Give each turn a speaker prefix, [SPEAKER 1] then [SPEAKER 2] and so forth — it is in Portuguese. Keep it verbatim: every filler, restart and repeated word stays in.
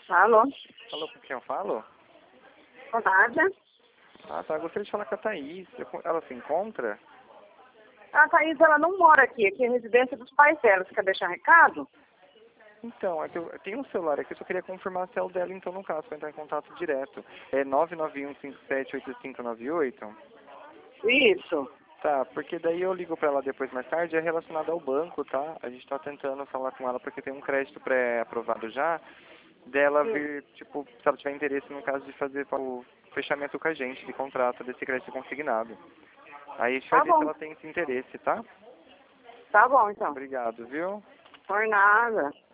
[SPEAKER 1] Alô?
[SPEAKER 2] Falou com quem eu falo?
[SPEAKER 1] Nada.
[SPEAKER 2] Ah, tá. Gostaria de falar com a Thaís. Eu- Ela se encontra?
[SPEAKER 1] A Thaís, ela não mora aqui. Aqui é a residência dos pais dela. Você quer deixar recado?
[SPEAKER 2] Então, é que eu eu tenho um celular aqui, eu só queria confirmar se é o dela, então, no caso, para entrar em contato direto. É nove nove um cinco sete oito cinco nove oito?
[SPEAKER 1] Isso.
[SPEAKER 2] Tá, porque daí eu ligo pra ela depois mais tarde, é relacionado ao banco, tá? A gente tá tentando falar com ela porque tem um crédito pré-aprovado já, dela
[SPEAKER 1] Hum.
[SPEAKER 2] vir, tipo, se ela tiver interesse no caso de fazer o fechamento com a gente, de contrato desse crédito consignado. Aí a gente vai
[SPEAKER 1] Tá
[SPEAKER 2] ver se
[SPEAKER 1] bom.
[SPEAKER 2] ela tem esse interesse, tá?
[SPEAKER 1] Tá bom, então.
[SPEAKER 2] Obrigado, viu?
[SPEAKER 1] Por nada.